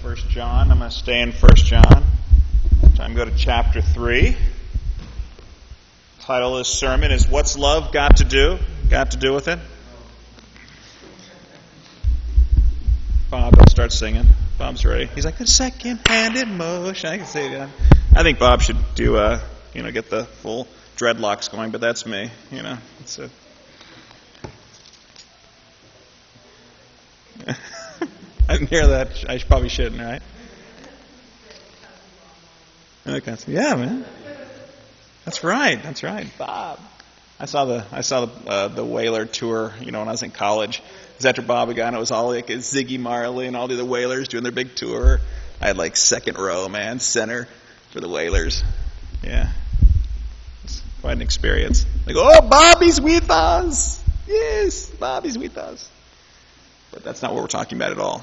1 John. I'm going to stay in 1 John. Time to go to chapter 3. Title of this sermon is What's Love Got to Do? Got to do with it? Bob, don't start singing. Bob's ready. He's like, a second-hand emotion. I can say that. I think Bob should do, get the full dreadlocks going, but that's me. It's a... I didn't hear that. I probably shouldn't, right? Okay. Yeah, man. That's right. Bob. I saw the Whaler tour, when I was in college. It was after Bob had gone. It was all like Ziggy Marley and all the other Whalers doing their big tour. I had like second row, man, center for the Whalers. Yeah. It's quite an experience. They go, oh, Bobby's with us. Yes, Bobby's with us. But that's not what we're talking about at all.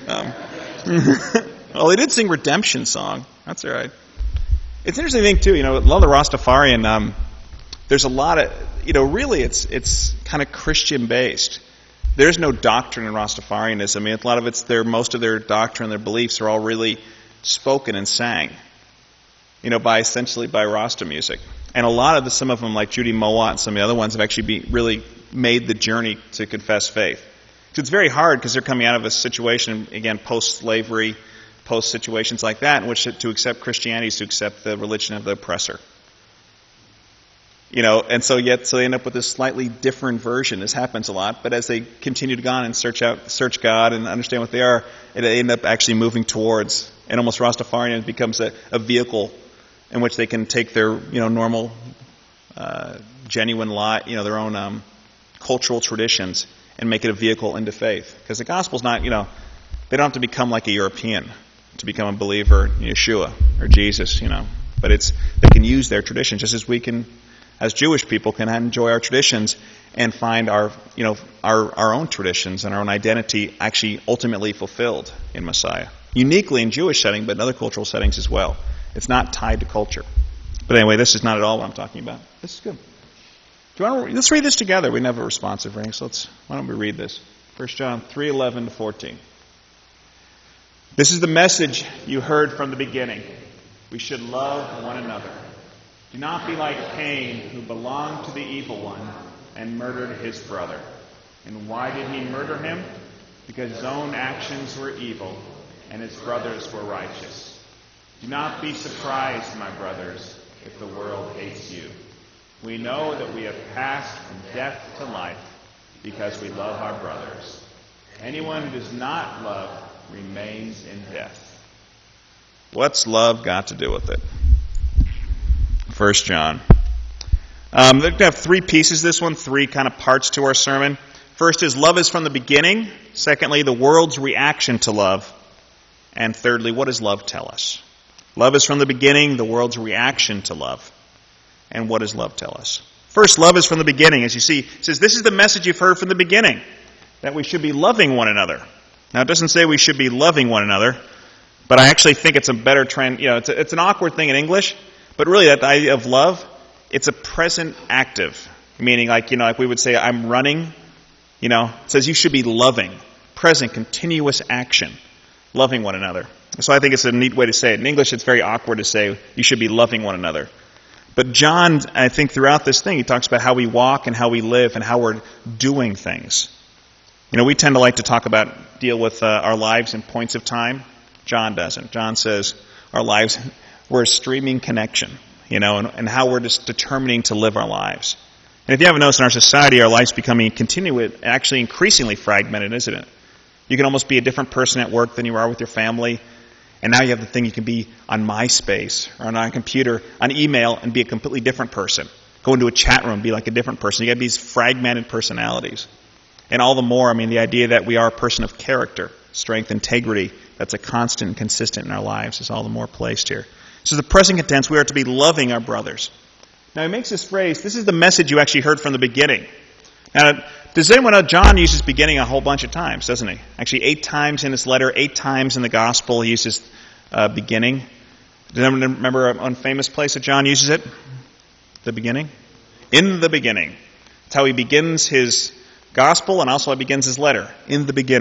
Well, they did sing Redemption Song. That's all right. It's an interesting thing, too. A lot of the Rastafarian, there's a lot of, really it's kind of Christian-based. There's no doctrine in Rastafarianism. I mean, a lot of most of their doctrine, their beliefs are all really spoken and sang, essentially by Rasta music. And some of them, like Judy Mowat and some of the other ones, have actually really made the journey to confess faith. So it's very hard because they're coming out of a situation, again, post-slavery, post-situations like that, in which to accept Christianity is to accept the religion of the oppressor. And so they end up with this slightly different version. This happens a lot, but as they continue to go on and search God and understand what they are, they end up actually moving towards, and almost Rastafarian becomes a vehicle in which they can take their, normal, genuine their own cultural traditions and make it a vehicle into faith. Because the gospel's not, they don't have to become like a European to become a believer in Yeshua or Jesus, but they can use their traditions just as we can, as Jewish people, can enjoy our traditions and find our own traditions and our own identity actually ultimately fulfilled in Messiah. Uniquely in Jewish setting, but in other cultural settings as well. It's not tied to culture. But anyway, this is not at all what I'm talking about. This is good. Let's read this together. We never have a responsive ring, so why don't we read this? 1 John 3:11 to 14. This is the message you heard from the beginning. We should love one another. Do not be like Cain, who belonged to the evil one and murdered his brother. And why did he murder him? Because his own actions were evil and his brothers were righteous. Do not be surprised, my brothers, if the world hates you. We know that we have passed from death to life because we love our brothers. Anyone who does not love remains in death. What's love got to do with it? 1 John. We're going to have three pieces this one, three kind of parts to our sermon. First is love is from the beginning. Secondly, the world's reaction to love. And thirdly, what does love tell us? Love is from the beginning, the world's reaction to love. And what does love tell us? First, love is from the beginning. As you see, it says, this is the message you've heard from the beginning, that we should be loving one another. Now, it doesn't say we should be loving one another, but I actually think it's a better trend. It's an awkward thing in English, but really that idea of love, it's a present active, meaning like we would say, I'm running, it says you should be loving, present, continuous action, loving one another. So I think it's a neat way to say it. In English, it's very awkward to say you should be loving one another. But John, I think throughout this thing, he talks about how we walk and how we live and how we're doing things. We tend to like to deal with our lives in points of time. John doesn't. John says our lives, we're a streaming connection, and how we're just determining to live our lives. And if you haven't noticed in our society, our life's becoming actually increasingly fragmented, isn't it? You can almost be a different person at work than you are with your family. And now you have the thing you can be on MySpace or on a computer, on email, and be a completely different person. Go into a chat room, be like a different person. You have these fragmented personalities. And all the more, the idea that we are a person of character, strength, integrity, that's a constant and consistent in our lives is all the more placed here. So the present tense, we are to be loving our brothers. Now he makes this phrase, this is the message you actually heard from the beginning. Now, does anyone know John uses beginning a whole bunch of times, doesn't he? Actually, 8 times in his letter, 8 times in the gospel, he uses beginning. Does anyone remember one famous place that John uses it? The beginning? In the beginning. It's how he begins his gospel and also how he begins his letter. In the beginning.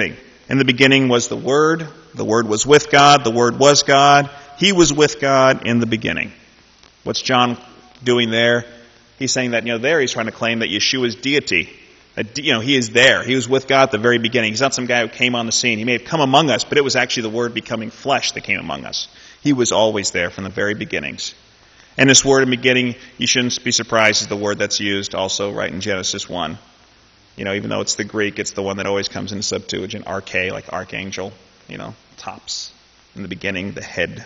In the beginning was the Word was with God, the Word was God, He was with God in the beginning. What's John doing there? He's saying that, there he's trying to claim that Yeshua's deity, that, He is there. He was with God at the very beginning. He's not some guy who came on the scene. He may have come among us, but it was actually the Word becoming flesh that came among us. He was always there from the very beginnings. And this word in beginning, you shouldn't be surprised, is the word that's used also right in Genesis 1. Even though it's the Greek, it's the one that always comes in the Septuagint, arche, like archangel, tops. In the beginning, the head.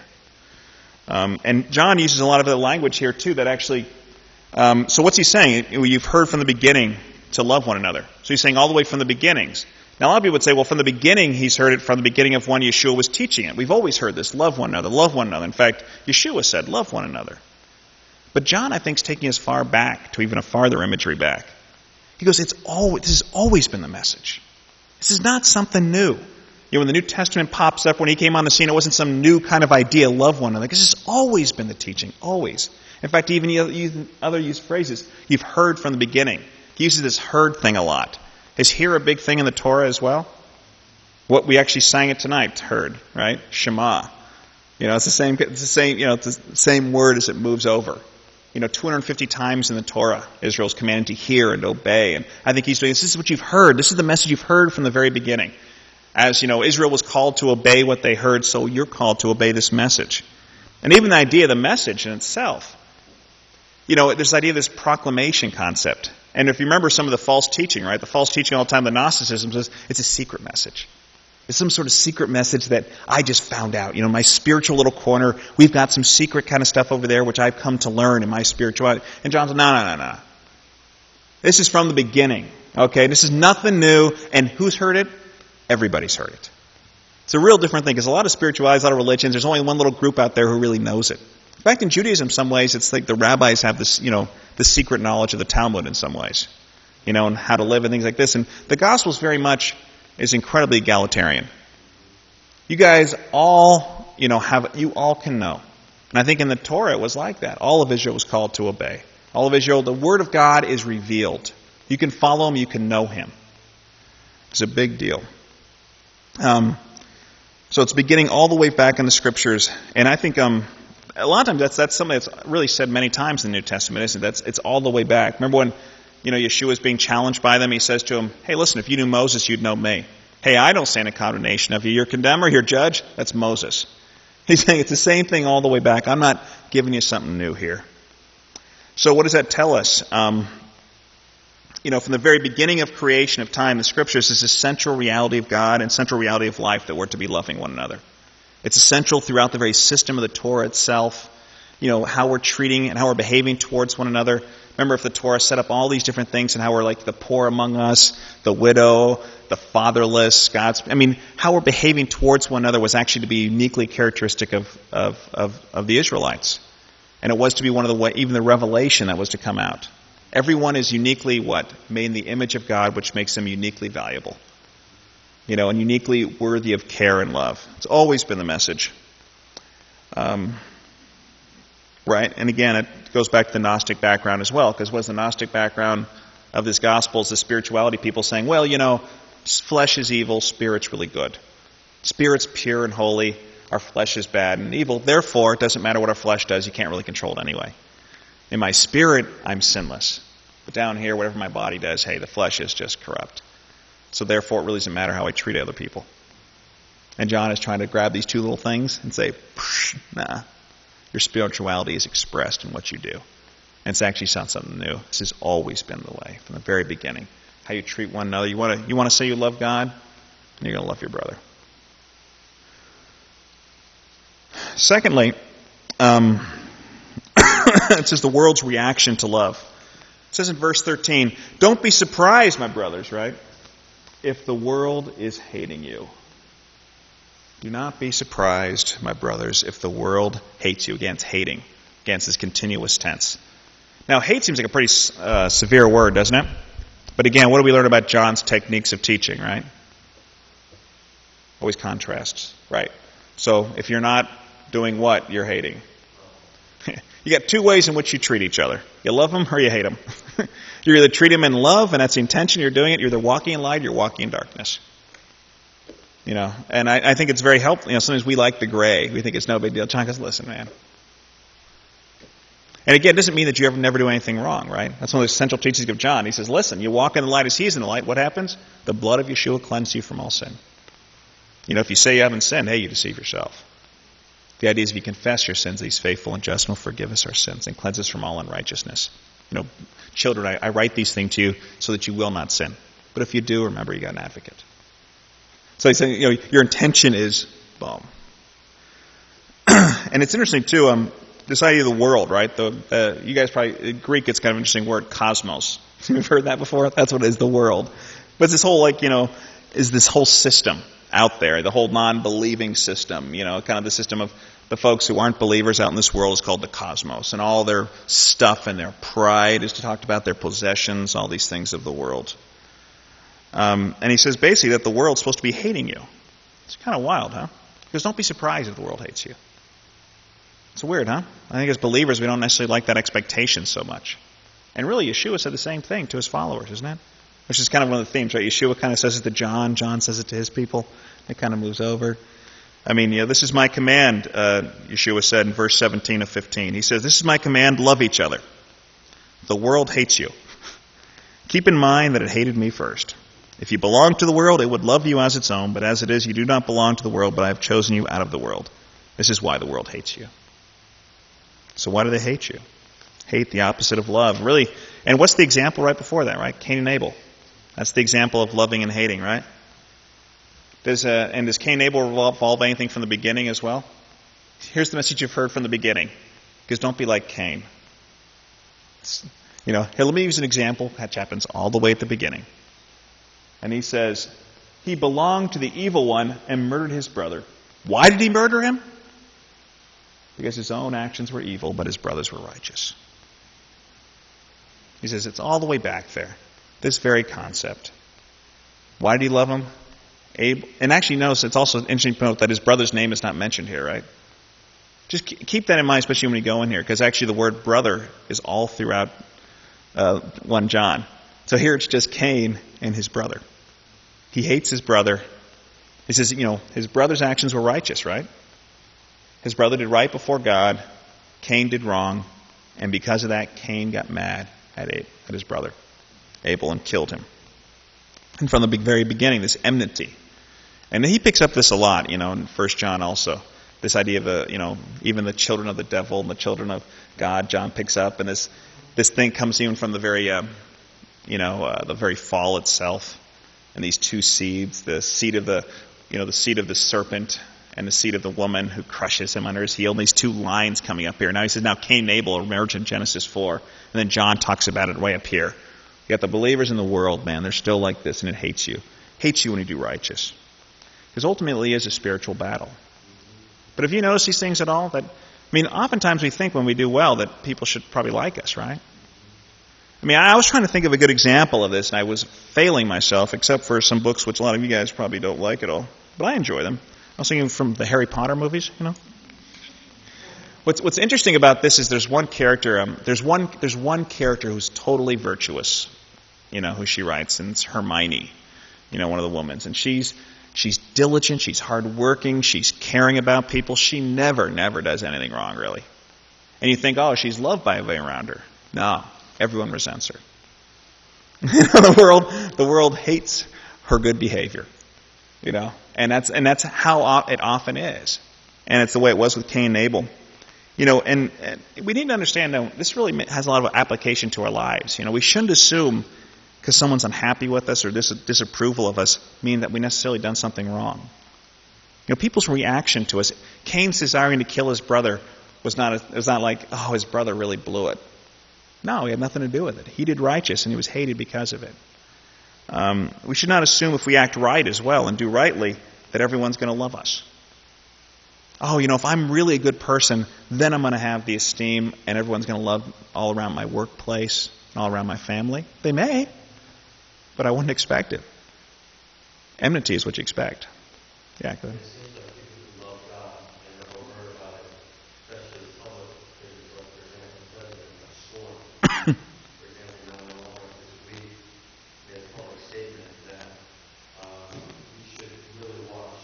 And John uses a lot of the language here too that actually, so what's he saying? You've heard from the beginning to love one another. So he's saying all the way from the beginnings. Now a lot of people would say, well, from the beginning, he's heard it from the beginning of when Yeshua was teaching it. We've always heard this, love one another, love one another. In fact, Yeshua said, love one another. But John, I think, is taking us far back to even a farther imagery back. He goes, this has always been the message. This is not something new. When the New Testament pops up, when he came on the scene, it wasn't some new kind of idea, love one another. This has always been the teaching, always. In fact, even other used phrases, you've heard from the beginning. He uses this heard thing a lot. Is hear a big thing in the Torah as well? What we actually sang it tonight, heard, right? Shema. It's the same word as it moves over. 250 times in the Torah, Israel's commanded to hear and obey. And I think he's doing this. This is what you've heard. This is the message you've heard from the very beginning. As, Israel was called to obey what they heard, so you're called to obey this message. And even the idea of the message in itself. There's this idea of this proclamation concept. And if you remember some of the false teaching, right? The false teaching all the time, the Gnosticism says it's a secret message. It's some sort of secret message that I just found out. My spiritual little corner, we've got some secret kind of stuff over there which I've come to learn in my spirituality. And John said, no. This is from the beginning. Okay? This is nothing new. And who's heard it? Everybody's heard it. It's a real different thing because a lot of spiritualities, a lot of religions, there's only one little group out there who really knows it. In fact, in Judaism, in some ways, it's like the rabbis have this, the secret knowledge of the Talmud in some ways. And how to live and things like this. And the gospel is incredibly egalitarian. You guys all, you all can know. And I think in the Torah it was like that. All of Israel was called to obey. All of Israel, the Word of God is revealed. You can follow Him, you can know Him. It's a big deal. So it's beginning all the way back in the Scriptures. And I think a lot of times that's something that's really said many times in the New Testament, isn't it? It's all the way back. Remember when Yeshua is being challenged by them, he says to them, hey, listen, if you knew Moses, you'd know me. Hey, I don't stand in condemnation of you. Your condemner, your judge, that's Moses. He's saying it's the same thing all the way back. I'm not giving you something new here. So what does that tell us? From the very beginning of creation of time, the Scriptures is a central reality of God and central reality of life that we're to be loving one another. It's essential throughout the very system of the Torah itself, how we're treating and how we're behaving towards one another. Remember, if the Torah set up all these different things and how we're like the poor among us, the widow, the fatherless, how we're behaving towards one another was actually to be uniquely characteristic of the Israelites. And it was to be one of even the revelation that was to come out. Everyone is uniquely made in the image of God, which makes them uniquely valuable. And uniquely worthy of care and love. It's always been the message. Right? And again, it goes back to the Gnostic background as well, because what's the Gnostic background of this gospel is the spirituality people saying, well, flesh is evil, spirit's really good. Spirit's pure and holy, our flesh is bad and evil. Therefore, it doesn't matter what our flesh does, you can't really control it anyway. In my spirit, I'm sinless. But down here, whatever my body does, hey, the flesh is just corrupt. So therefore, it really doesn't matter how I treat other people. And John is trying to grab these two little things and say, nah. Your spirituality is expressed in what you do. And it's actually not something new. This has always been the way from the very beginning. How you treat one another. You want to say you love God? You're going to love your brother. Secondly, it says the world's reaction to love. It says in verse 13, don't be surprised, my brothers, right? If the world is hating you. Do not be surprised, my brothers, if the world hates you. Again, it's hating. Again, it's this continuous tense. Now, hate seems like a pretty severe word, doesn't it? But again, what do we learn about John's techniques of teaching, right? Always contrasts, right? So, if you're not doing what, you're hating. You got two ways in which you treat each other. You love them or you hate them. You either treat them in love, and that's the intention, you're doing it. You're either walking in light or you're walking in darkness. And I think it's very helpful. Sometimes we like the gray. We think it's no big deal. John goes, listen, man. And again, it doesn't mean that you never do anything wrong, right? That's one of the central teachings of John. He says, listen, you walk in the light as he is in the light. What happens? The blood of Yeshua cleanses you from all sin. If you say you haven't sinned, hey, you deceive yourself. The idea is if you confess your sins, he's faithful and just and will forgive us our sins and cleanse us from all unrighteousness. Children, I write these things to you so that you will not sin. But if you do, remember you got an advocate. So he's saying, your intention is boom. And it's interesting too, this idea of the world, right? You guys probably, in Greek, it's kind of an interesting word, cosmos. You've heard that before? That's what it is, the world. But it's this whole, is this whole system out there, the whole non-believing system, kind of the system of the folks who aren't believers out in this world is called the cosmos. And all their stuff and their pride is to talk about their possessions, all these things of the world. And he says basically that the world's supposed to be hating you. It's kind of wild, huh? Because don't be surprised if the world hates you. It's weird, huh? I think as believers, we don't necessarily like that expectation so much. And really, Yeshua said the same thing to his followers, isn't it? Which is kind of one of the themes, right? Yeshua kind of says it to John. John says it to his people. It kind of moves over. This is my command, Yeshua said in verse 17 of 15. He says, this is my command, love each other. The world hates you. Keep in mind that it hated me first. If you belong to the world, it would love you as its own. But as it is, you do not belong to the world, but I have chosen you out of the world. This is why the world hates you. So why do they hate you? Hate, the opposite of love. Really, and what's the example right before that, right? Cain and Abel. That's the example of loving and hating, right? Does Cain and Abel involve anything from the beginning as well? Here's the message you've heard from the beginning. Because don't be like Cain. Here, let me use an example that happens all the way at the beginning. And he says, he belonged to the evil one and murdered his brother. Why did he murder him? Because his own actions were evil, but his brothers were righteous. He says it's all the way back there. This very concept. Why did he love him? Abel. And actually notice it's also interesting to note that his brother's name is not mentioned here, right? Just keep that in mind, especially when you go in here, because actually the word brother is all throughout 1 John. So here it's just Cain and his brother. He hates his brother. He says, his brother's actions were righteous, right? His brother did right before God. Cain did wrong. And because of that, Cain got mad at his brother, Abel, and killed him. And from the very beginning, this enmity. And he picks up this a lot, in 1 John also. This idea of, even the children of the devil and the children of God, John picks up. And this thing comes even from the very, the very fall itself. And these two seeds, the seed of the serpent and the seed of the woman who crushes him under his heel. And these two lines coming up here. Now he says, now Cain and Abel are marriage in Genesis 4. And then John talks about it way up here. You got the believers in the world, man. They're still like this, and it hates you. Hates you when you do righteous. Because ultimately it is a spiritual battle. But have you noticed these things at all? Oftentimes we think when we do well that people should probably like us, right? I was trying to think of a good example of this, and I was failing myself, except for some books which a lot of you guys probably don't like at all. But I enjoy them. I was thinking from the Harry Potter movies, What's interesting about this is there's one character. There's one character who's totally virtuous, who she writes, and it's Hermione, one of the women, and she's diligent, she's hardworking, she's caring about people. She never does anything wrong, really. And you think, oh, she's loved by everybody around her. No, everyone resents her. The world hates her good behavior, and that's how it often is, and it's the way it was with Cain and Abel. And we need to understand, though, this really has a lot of application to our lives. We shouldn't assume because someone's unhappy with us or disapproval of us mean that we necessarily done something wrong. People's reaction to us, Cain's desiring to kill his brother was not like, oh, his brother really blew it. No, he had nothing to do with it. He did righteous, and he was hated because of it. We should not assume if we act right as well and do rightly that everyone's going to love us. Oh, if I'm really a good person, then I'm going to have the esteem and everyone's going to love all around my workplace and all around my family. They may, but I wouldn't expect it. Enmity is what you expect. Yeah, go ahead. It seems like people who love God and never heard about it, especially public figures like, for example, the president of Storm. For example, no longer this week, made a public statement that we should really watch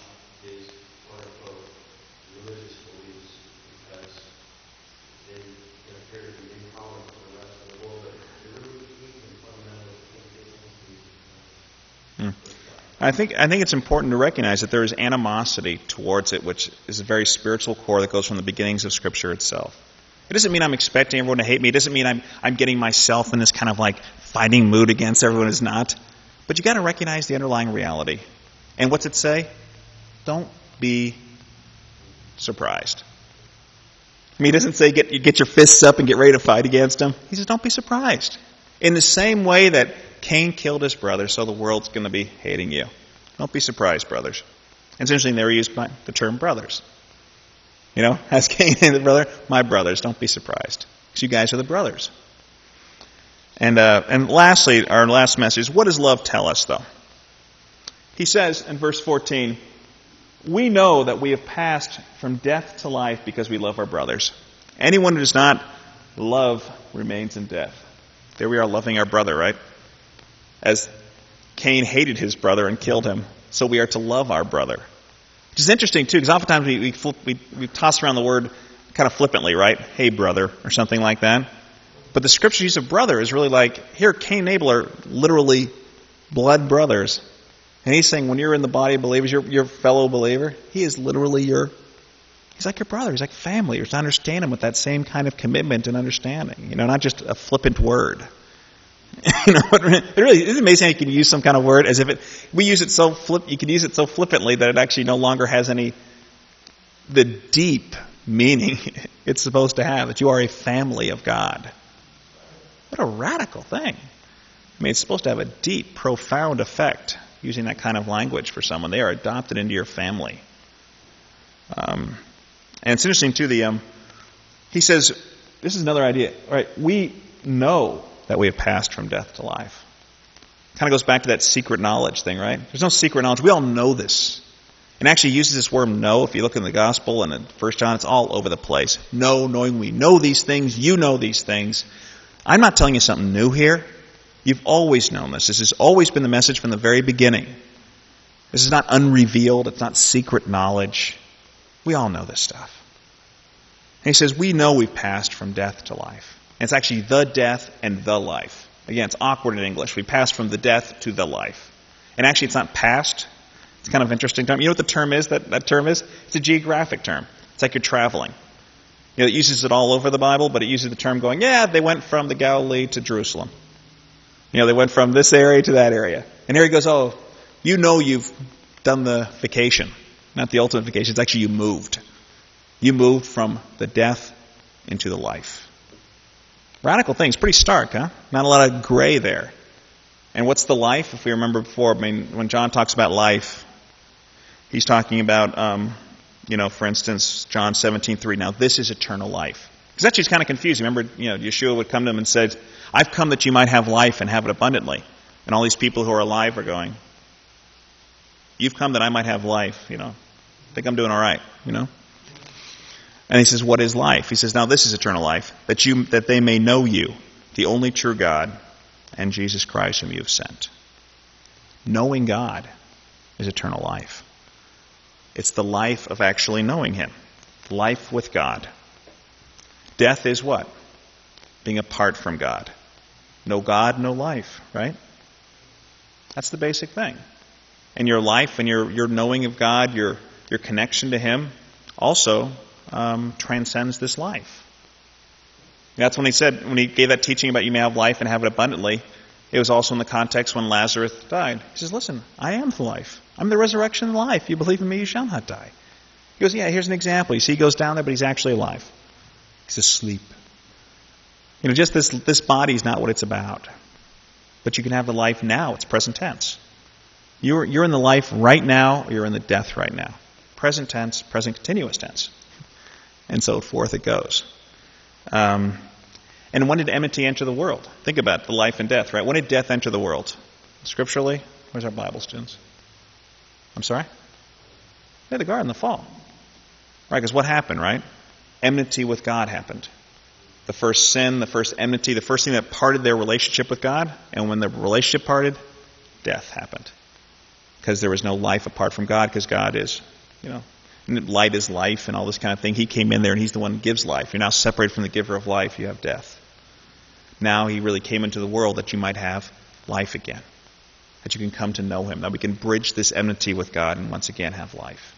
I think it's important to recognize that there is animosity towards it, which is a very spiritual core that goes from the beginnings of Scripture itself. It doesn't mean I'm expecting everyone to hate me. It doesn't mean I'm getting myself in this kind of like fighting mood against everyone who's not. But you got to recognize the underlying reality. And what's it say? Don't be surprised. I mean, he doesn't say get your fists up and get ready to fight against him. He says don't be surprised. In the same way that Cain killed his brother, so the world's going to be hating you. Don't be surprised, brothers. And it's interesting, they were used by the term brothers. You know, as Cain and the brother, my brothers, don't be surprised. Because you guys are the brothers. And lastly, our last message, what does love tell us, though? He says in verse 14, we know that we have passed from death to life because we love our brothers. Anyone who does not love remains in death. There we are loving our brother, right? As Cain hated his brother and killed him, so we are to love our brother. Which is interesting, too, because oftentimes we toss around the word kind of flippantly, right? Hey, brother, or something like that. But the Scripture use of brother is really like, here, Cain and Abel are literally blood brothers. And he's saying when you're in the body of believers, your fellow believer, he is literally he's like your brother. He's like family. You're to understand him with that same kind of commitment and understanding. You know, not just a flippant word. You know, it really is amazing how you can use some kind of word as if we use it so you can use it so flippantly that it actually no longer has the deep meaning it's supposed to have, that you are a family of God. What a radical thing. I mean, it's supposed to have a deep, profound effect using that kind of language for someone. They are adopted into your family. And it's interesting, too, he says, this is another idea, right? We know that we have passed from death to life. Kind of goes back to that secret knowledge thing, right? There's no secret knowledge. We all know this. And actually uses this word know. If you look in the gospel and in 1 John, it's all over the place. Know, knowing we know these things, you know these things. I'm not telling you something new here. You've always known this. This has always been the message from the very beginning. This is not unrevealed. It's not secret knowledge. We all know this stuff. And he says, we know we've passed from death to life. And it's actually the death and the life. Again, it's awkward in English. We pass from the death to the life. And actually, it's not past. It's kind of interesting term. You know what the term is? That term is? It's a geographic term. It's like you're traveling. You know, it uses it all over the Bible, but it uses the term going, yeah, they went from the Galilee to Jerusalem. You know, they went from this area to that area. And here he goes, oh, you know you've done the vacation. Not the ultimate vacation. It's actually you moved. You moved from the death into the life. Radical things. Pretty stark, huh? Not a lot of gray there. And what's the life? If we remember before, I mean, when John talks about life, he's talking about, for instance, John 17:3. Now, this is eternal life. Because actually, it's kind of confusing. Remember, Yeshua would come to him and said, I've come that you might have life and have it abundantly. And all these people who are alive are going, you've come that I might have life, I think I'm doing all right, And he says, what is life? He says, now this is eternal life, that they may know you, the only true God, and Jesus Christ whom you have sent. Knowing God is eternal life. It's the life of actually knowing Him. Life with God. Death is what? Being apart from God. No God, no life, right? That's the basic thing. And your life and your knowing of God, your connection to Him, also transcends this life. That's when he gave that teaching about you may have life and have it abundantly, it was also in the context when Lazarus died. He says, listen, I am the life. I'm the resurrection and the life. You believe in me, you shall not die. He goes, yeah, here's an example. You see, he goes down there, but he's actually alive. He's asleep. Just this body is not what it's about. But you can have the life now. It's present tense. You're in the life right now, or you're in the death right now. Present tense, present continuous tense. And so forth it goes. And when did enmity enter the world? Think about the life and death, right? When did death enter the world? Scripturally? Where's our Bible students? I'm sorry? Yeah, the garden, the fall. Right, because what happened, right? Enmity with God happened. The first sin, the first enmity, the first thing that parted their relationship with God. And when the relationship parted, death happened. Because there was no life apart from God, because God is, light is life and all this kind of thing. He came in there and He's the one who gives life. You're now separated from the giver of life. You have death. Now He really came into the world that you might have life again. that you can come to know him, that we can bridge this enmity with God and once again have life.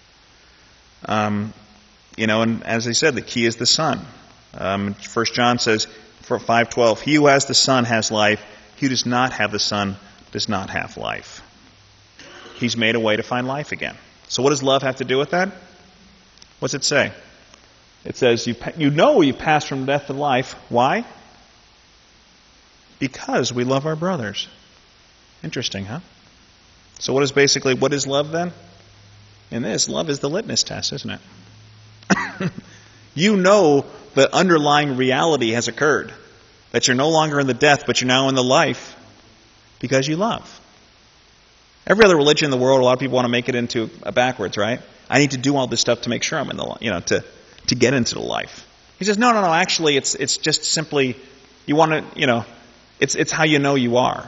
And as I said, the key is the Son. 1 John says, 5:12, he who has the Son has life. He who does not have the Son does not have life. He's made a way to find life again. So what does love have to do with that? What's it say? It says, you passed from death to life. Why? Because we love our brothers. Interesting, huh? So what is love then? In this, love is the litmus test, isn't it? You know the underlying reality has occurred. That you're no longer in the death, but you're now in the life because you love. Every other religion in the world, a lot of people want to make it into backwards, right? I need to do all this stuff to make sure I'm in the, to get into the life. He says, no, actually it's just simply, you want to, it's how you know you are.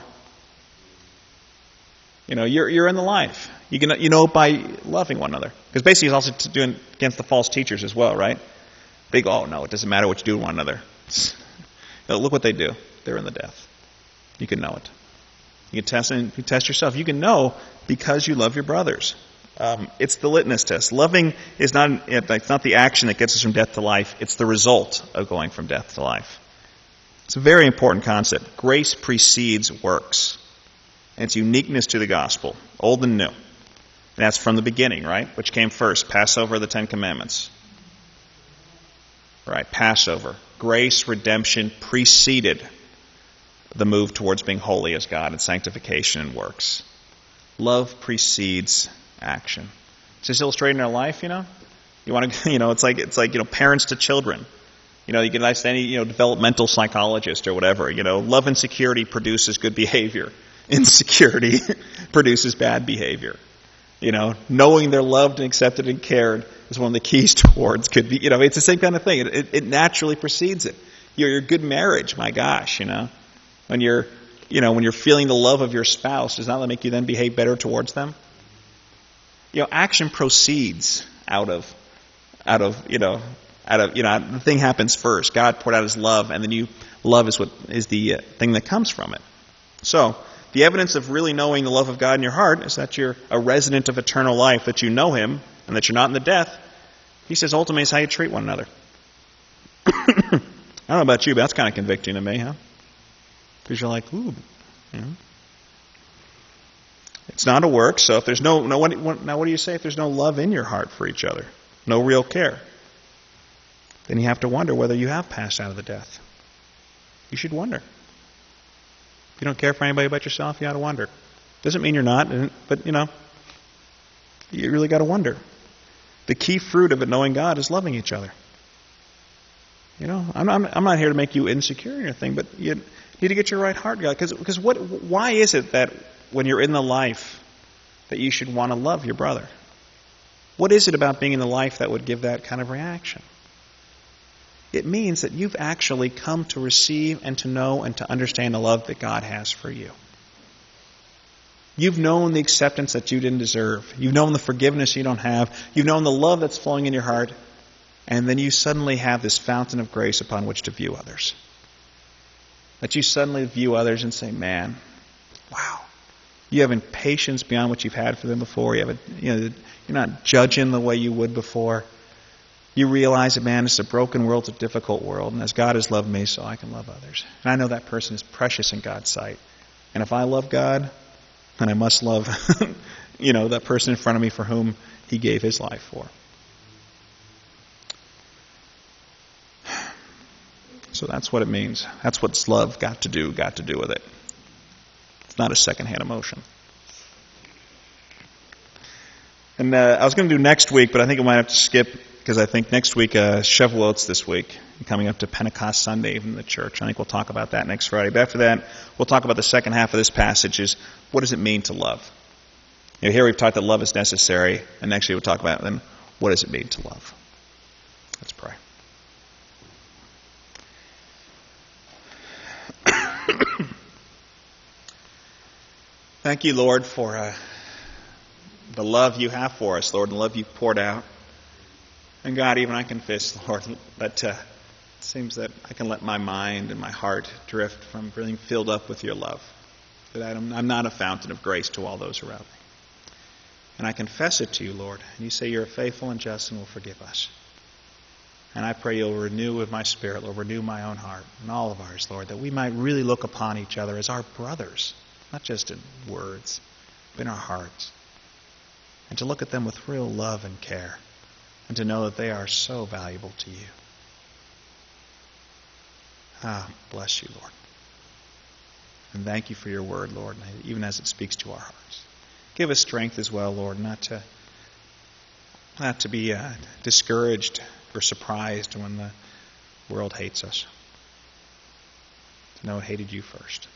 You're in the life. You know by loving one another. Because basically he's also doing against the false teachers as well, right? They go, oh no, it doesn't matter what you do to one another. Look what they do. They're in the death. You can know it. You can test yourself. You can know because you love your brothers. It's the litmus test. Loving is it's not the action that gets us from death to life. It's the result of going from death to life. It's a very important concept. Grace precedes works. And its uniqueness to the gospel, old and new. And that's from the beginning, right? Which came first? Passover, the Ten Commandments. Right, Passover. Grace, redemption preceded the move towards being holy as God and sanctification and works. Love precedes action. It's just illustrated in our life, You want to, it's like parents to children. You can ask any, developmental psychologist or whatever. Love and security produces good behavior. Insecurity produces bad behavior. Knowing they're loved and accepted and cared is one of the keys towards could be, it's the same kind of thing. It naturally precedes it. Your good marriage, my gosh, when you're feeling the love of your spouse, does that make you then behave better towards them? Action proceeds out of the thing happens first. God poured out his love, and then love is the thing that comes from it. So, the evidence of really knowing the love of God in your heart is that you're a resident of eternal life, that you know him, and that you're not in the death. He says ultimately it's how you treat one another. I don't know about you, but that's kind of convicting to me, huh? Because you're like, ooh. It's not a work, so if there's now what do you say if there's no love in your heart for each other? No real care. Then you have to wonder whether you have passed out of the death. You should wonder. If you don't care for anybody but yourself, you got to wonder. Doesn't mean you're not, but you really got to wonder. The key fruit of it, knowing God, is loving each other. I'm not here to make you insecure or anything, but you need to get your right heart, God. Because why is it that when you're in the life that you should want to love your brother? What is it about being in the life that would give that kind of reaction? It means that you've actually come to receive and to know and to understand the love that God has for you. You've known the acceptance that you didn't deserve. You've known the forgiveness you don't have. You've known the love that's flowing in your heart. And then you suddenly have this fountain of grace upon which to view others. That you suddenly view others and say, man, wow. You have patience beyond what you've had for them before. You're not judging the way you would before. You realize that, man, it's a broken world, it's a difficult world, and as God has loved me, so I can love others. And I know that person is precious in God's sight. And if I love God, then I must love, that person in front of me for whom he gave his life for. So that's what it means. That's what's love got to do with it. It's not a secondhand emotion. And I was going to do next week, but I think I might have to skip because I think next week, Shavuot's this week, coming up to Pentecost Sunday in the church. I think we'll talk about that next Friday. But after that, we'll talk about the second half of this passage is what does it mean to love? Here we've talked that love is necessary, and next week we'll talk about then what does it mean to love? Let's pray. Thank you, Lord, for the love you have for us, Lord, the love you've poured out. And God, even I confess, Lord, that it seems that I can let my mind and my heart drift from being filled up with your love. that I'm not a fountain of grace to all those around me. And I confess it to you, Lord. And you say you're faithful and just and will forgive us. And I pray you'll renew with my spirit, Lord, renew my own heart and all of ours, Lord, that we might really look upon each other as our brothers, not just in words, but in our hearts. And to look at them with real love and care, and to know that they are so valuable to you. Bless you, Lord. And thank you for your word, Lord, even as it speaks to our hearts. Give us strength as well, Lord, not to be discouraged or surprised when the world hates us. To know it hated you first.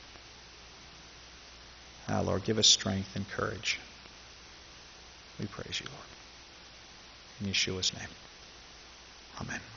Lord, give us strength and courage. We praise you, Lord. In Yeshua's name. Amen.